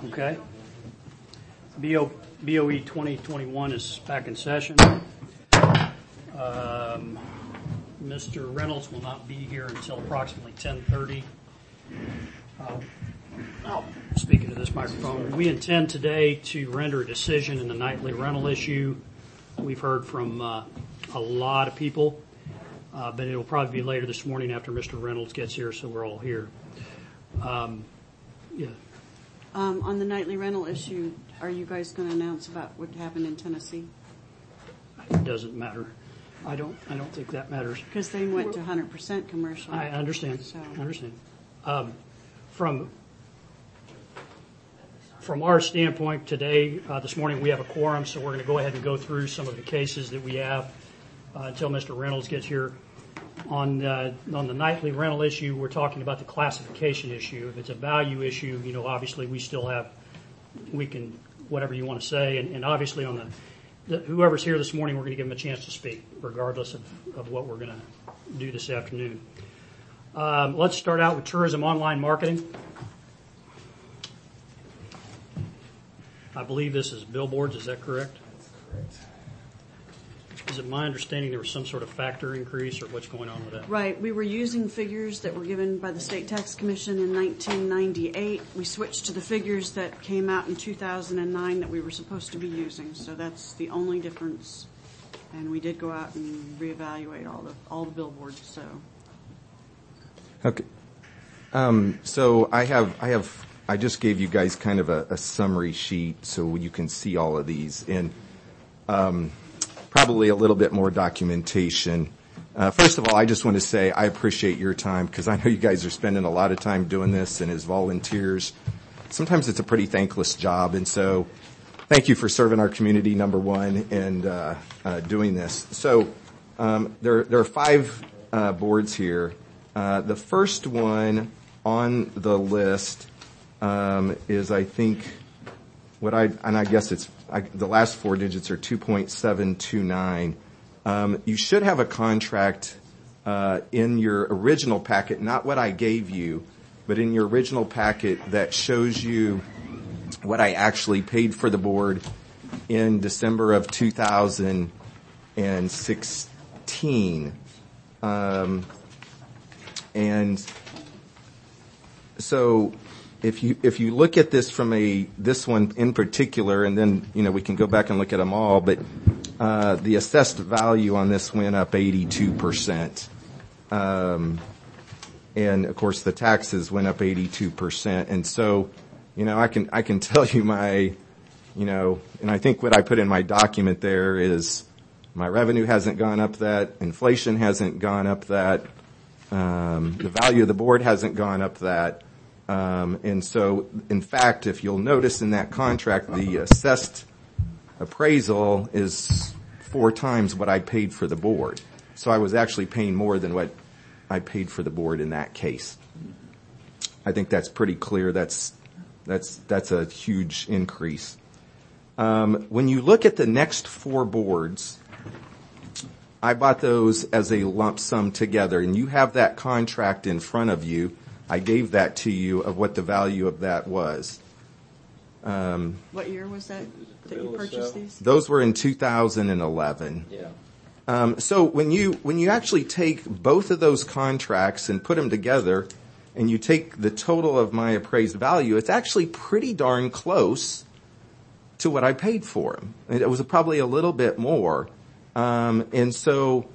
Okay. BOE 2021 is back in session. Mr. Reynolds will not be here until approximately 10:30. Speaking to this microphone, we intend today to render a decision in the nightly rental issue. We've heard from a lot of people, but it'll probably be later this morning after Mr. Reynolds gets here, so we're all here. On the nightly rental issue, are you guys going to announce about what happened in Tennessee? It doesn't matter. I don't think that matters. Because they went to 100% commercial. I understand. So. I understand. From our standpoint today, this morning we have a quorum, so we're going to go ahead and go through some of the cases that we have until Mr. Reynolds gets here. On the nightly rental issue, we're talking about the classification issue. If it's a value issue, obviously we can, whatever you want to say, and obviously on whoever's here this morning, we're going to give them a chance to speak, regardless of what we're going to do this afternoon. Let's start out with tourism online marketing. I believe this is billboards, is that correct? That's correct. Is it my understanding there was some sort of factor increase, or what's going on with that? Right. We were using figures that were given by the State Tax Commission in 1998. We switched to the figures that came out in 2009 that we were supposed to be using. So that's the only difference. And we did go out and reevaluate all the billboards. So. Okay. So I just gave you guys kind of a summary sheet so you can see all of these, and probably a little bit more documentation. First of all, I just want to say I appreciate your time, because I know you guys are spending a lot of time doing this, and as volunteers, sometimes it's a pretty thankless job, and so thank you for serving our community, number one, and doing this. So there are 5 boards here. The first one on the list is, I think, I guess it's the last 4 digits are 2.729. You should have a contract in your original packet, not what I gave you, but in your original packet that shows you what I actually paid for the board in December of 2016. And so if you look at this from this one in particular, and then we can go back and look at them all, but the assessed value on this went up 82%, and of course the taxes went up 82%, and so I can tell you and I think what I put in my document there is my revenue hasn't gone up that, inflation hasn't gone up that, the value of the board hasn't gone up that. And so, in fact, if you'll notice in that contract, the assessed appraisal is 4 times what I paid for the board. So I was actually paying more than what I paid for the board in that case. I think that's pretty clear. That's a huge increase. When you look at the next 4 boards, I bought those as a lump sum together, and you have that contract in front of you. I gave that to you of what the value of that was. What year was that you purchased these? Those were in 2011. Yeah. So when you actually take both of those contracts and put them together, and you take the total of my appraised value, it's actually pretty darn close to what I paid for them. It was probably a little bit more. And so,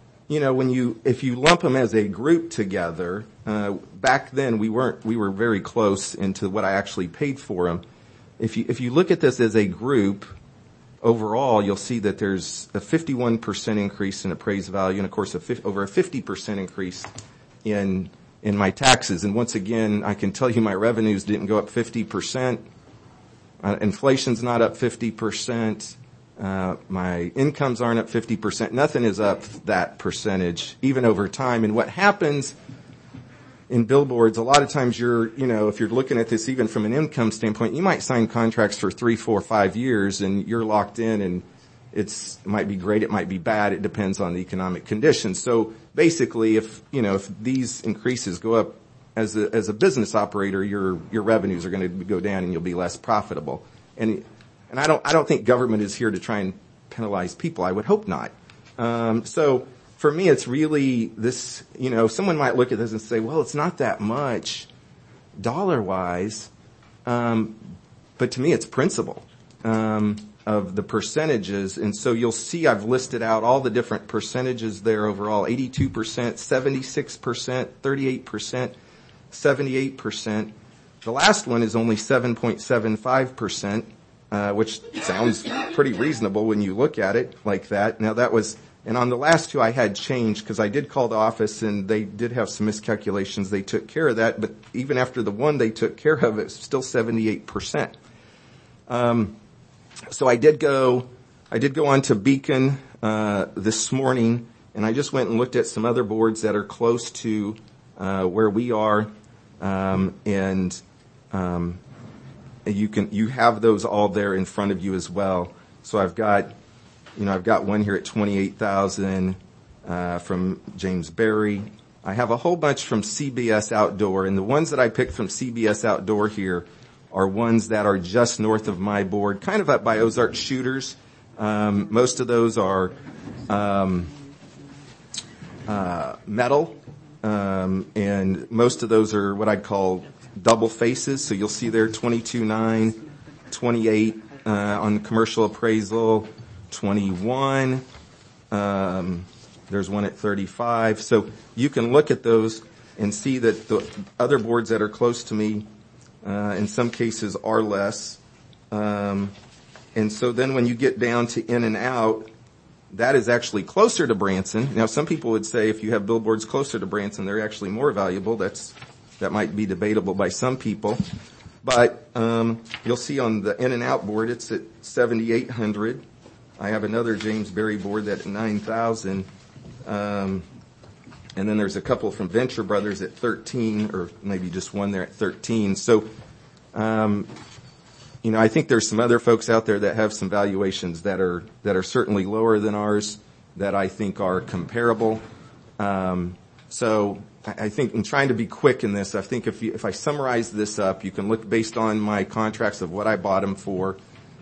if you lump them as a group together, back then we were very close into what I actually paid for them. If you look at this as a group, overall, you'll see that there's a 51% increase in appraised value, and of course over a 50% increase in my taxes. And once again, I can tell you my revenues didn't go up 50%. Inflation's not up 50%. My incomes aren't up 50%. Nothing is up that percentage, even over time. And what happens in billboards, a lot of times if you're looking at this even from an income standpoint, you might sign contracts for 3, 4, 5 years, and you're locked in, and it might be great, it might be bad, it depends on the economic conditions. So basically, if these increases go up as a business operator, your revenues are going to go down and you'll be less profitable. And I don't think government is here to try and penalize people. I would hope not. So for me, it's really this, someone might look at this and say, well, it's not that much dollar-wise. But to me, it's principle, of the percentages. And so you'll see I've listed out all the different percentages there overall: 82%, 76%, 38%, 78%. The last one is only 7.75%, which sounds pretty reasonable when you look at it like that. Now and on the last two I had changed because I did call the office and they did have some miscalculations. They took care of that, but even after the one they took care of, it's still 78%. So I did go on to Beacon, this morning, and I just went and looked at some other boards that are close to, where we are, and you have those all there in front of you as well. So I've got one here at 28,000, from James Berry. I have a whole bunch from CBS Outdoor, and the ones that I picked from CBS Outdoor here are ones that are just north of my board, kind of up by Ozark Shooters. Most of those are metal, and most of those are what I'd call double faces. So you'll see there 22.9, 28 on the commercial appraisal, 21. There's one at 35. So you can look at those and see that the other boards that are close to me, in some cases, are less. And so then when you get down to in and out, that is actually closer to Branson. Now, some people would say if you have billboards closer to Branson, they're actually more valuable. That might be debatable by some people. But you'll see on the in and out board, it's at 7,800. I have another James Berry board that's at 9,000. And then there's a couple from Venture Brothers at 13, or maybe just one there at 13. So, I think there's some other folks out there that have some valuations that are certainly lower than ours that I think are comparable. So I think in trying to be quick in this, I think if I summarize this up, you can look based on my contracts of what I bought them for.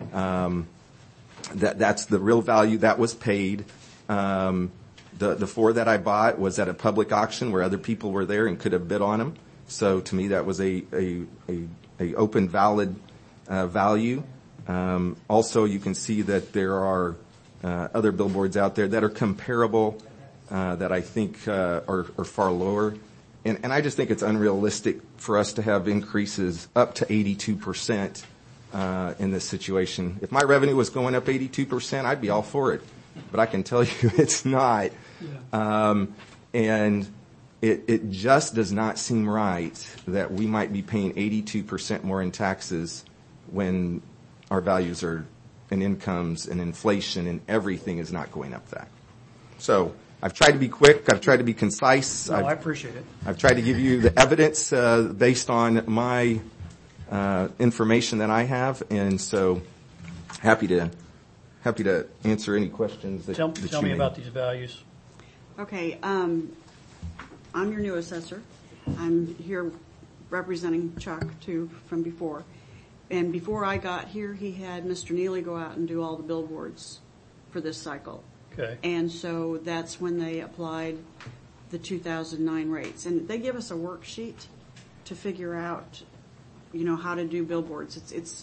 That's the real value that was paid. The four that I bought was at a public auction where other people were there and could have bid on them. So to me, that was a open, valid value. Also, you can see that there are other billboards out there that are comparable, that I think are far lower. And I just think it's unrealistic for us to have increases up to 82% in this situation. If my revenue was going up 82%, I'd be all for it. But I can tell you it's not. Yeah. And it just does not seem right that we might be paying 82% more in taxes when our values are, and incomes and inflation and everything is not going up that. So I've tried to be quick. I've tried to be concise. No, I appreciate it. I've tried to give you the evidence based on my information that I have, and so happy to answer any questions that Tell you me may. about these values. Okay, I'm your new assessor. I'm here representing Chuck, too, from before. And before I got here, he had Mr. Neely go out and do all the billboards for this cycle. Okay. And so that's when they applied the 2009 rates. And they give us a worksheet to figure out, how to do billboards. This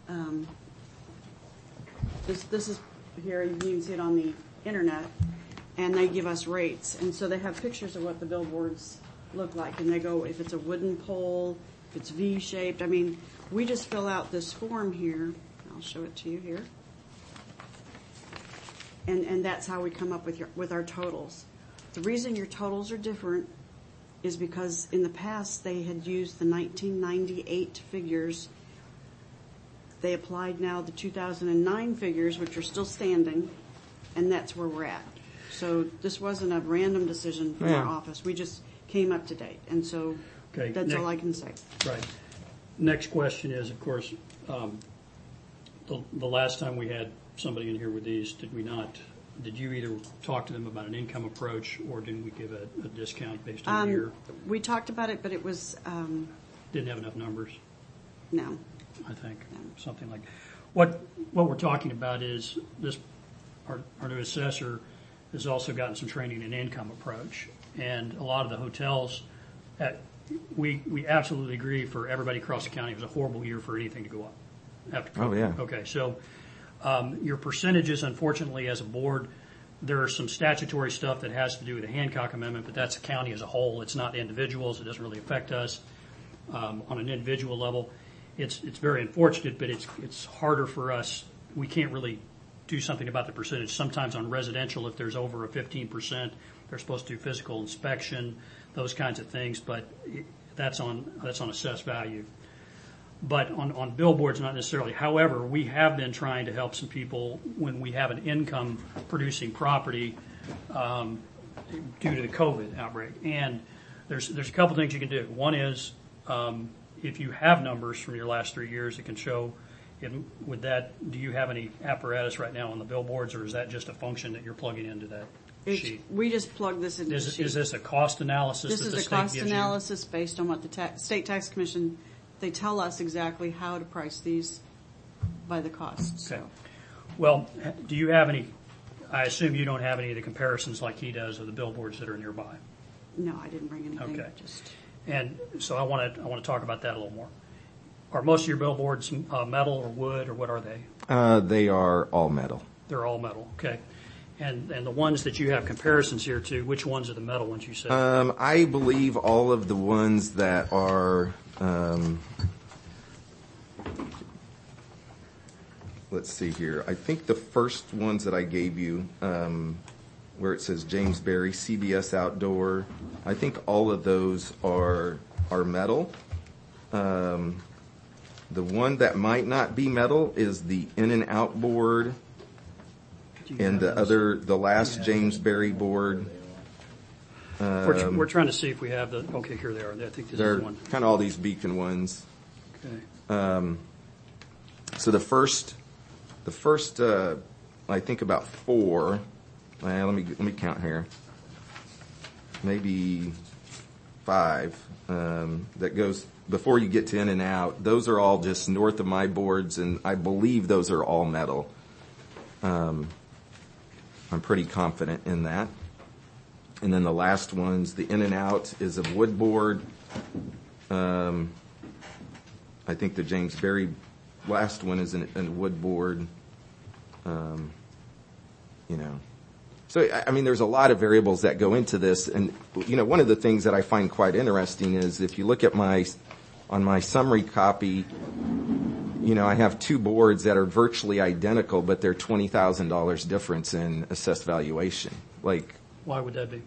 is here, you can see it on the internet, and they give us rates. And so they have pictures of what the billboards look like, and they go, if it's a wooden pole, if it's V-shaped. I mean, we just fill out this form here. I'll show it to you here. And that's how we come up with our totals. The reason your totals are different is because in the past they had used the 1998 figures. They applied now the 2009 figures, which are still standing, and that's where we're at. So this wasn't a random decision from our office. We just came up to date, and so that's all I can say. Right. Next question is, of course, the last time we had somebody in here with these, did we not did you either talk to them about an income approach, or did we give a discount based on the year? We talked about it, but it was, Didn't have enough numbers, no. I think, something like. What we're talking about is this. Our new assessor has also gotten some training in income approach, and a lot of the hotels. We absolutely agree for everybody across the county. It was a horrible year for anything to go up after COVID. Oh, yeah. Okay, so your percentages, unfortunately, as a board, there are some statutory stuff that has to do with the Hancock Amendment, but that's the county as a whole. It's not individuals. It doesn't really affect us on an individual level. It's very unfortunate, but it's harder for us. We can't really do something about the percentage. Sometimes on residential, if there's over a 15%, they're supposed to do physical inspection, those kinds of things, but that's on assessed value. But on billboards, not necessarily. However, we have been trying to help some people when we have an income-producing property due to the COVID outbreak. And there's a couple things you can do. One is if you have numbers from your last 3 years, it can show. With that, do you have any apparatus right now on the billboards, or is that just a function that you're plugging into that sheet? We just plug this into the sheet. Is this a cost analysis This that the is a state cost gives you? analysis based on what the State Tax Commission, they tell us exactly how to price these by the cost. So. Okay. Well, do you have any, I assume you don't have any of the comparisons like he does of the billboards that are nearby. No, I didn't bring anything. Okay. Just And so I want to talk about that a little more. Are most of your billboards metal or wood, or what are they? They are all metal. They're all metal, okay. And the ones that you have comparisons here to, which ones are the metal ones you said? I believe all of the ones that are, let's see here. I think the first ones that I gave you, where it says James Berry, CBS Outdoor, I think all of those are metal. The one that might not be metal is the In and Out board, and the last James Berry board. We're trying to see if we have the, okay, here they are. I think this They're is one. kind of all these beacon ones. Okay. So the first, I think about 4. Let me count here. Maybe 5. That goes before you get to In and Out. Those are all just north of my boards, and I believe those are all metal. I'm pretty confident in that. And then the last ones, the In and Out is a wood board. I think the James Berry last one is a wood board. So, I mean, there's a lot of variables that go into this. And, one of the things that I find quite interesting is if you look at on my summary copy, I have 2 boards that are virtually identical, but they're $20,000 difference in assessed valuation. Like, Why would that be?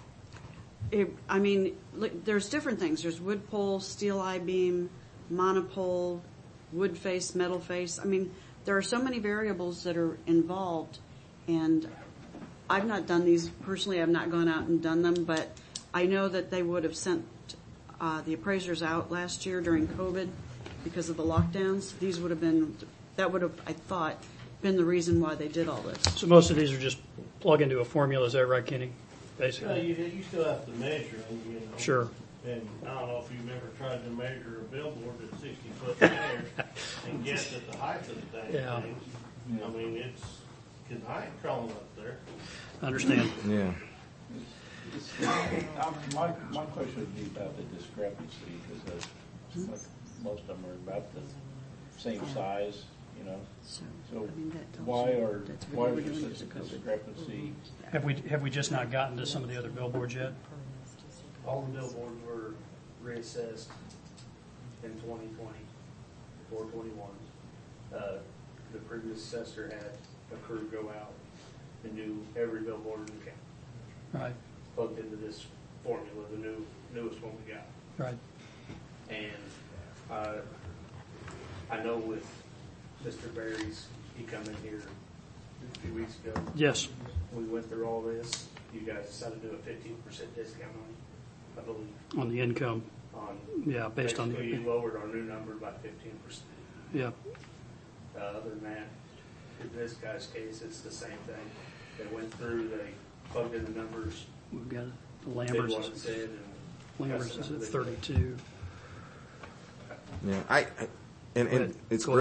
look, there's different things. There's wood pole, steel I-beam, monopole, wood face, metal face. I mean, there are so many variables that are involved, and I've not done these personally. I've not gone out and done them, but I know that they would have sent the appraisers out last year during COVID because of the lockdowns. That would have, I thought, been the reason why they did all this. So most of these are just plug into a formula, is that right, Kenny? Well, Basically. you still have to measure them, Sure. And I don't know if you've ever tried to measure a billboard at 60 foot in the air and guess at the height of the dang Yeah. thing. I mean, because I ain't crawling up there. I understand. yeah. My question would be about the discrepancy, because most of them are about the same size, So, So that tells why you are that's why what is we're there doing such a because of COVID. discrepancy? Have we just not gotten to some of the other billboards yet? All the billboards were reassessed in 2020, 421. The previous assessor had a crew go out and do every billboard in the county, Right, plugged into this formula, the newest one we got. right. And I know with Mr. Berry's, he come in here a few weeks ago. Yes. We went through all this. You guys decided to do a 15% discount on it, I believe. On the income, On yeah, based on basically, you the, lowered our new number by 15%. yeah. Other than that, in this guy's case, it's the same thing. They went through, they plugged in the numbers, We've got did Lambert's. what it said, and. Lambert's that's is the at number they did. 32. Yeah, and it's Go ahead.